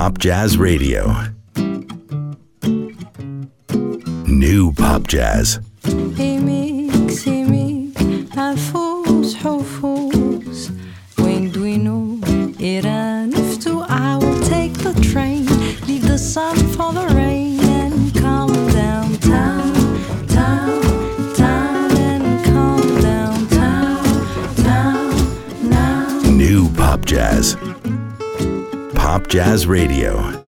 Pop Jazz Radio. New Pop Jazz. حفوز حفوز وين دوينو إيرانفتو I will take the train, leave the sun for the rain and come downtown, town, town and come downtown, now. New Pop Jazz. Pop Jazz Radio.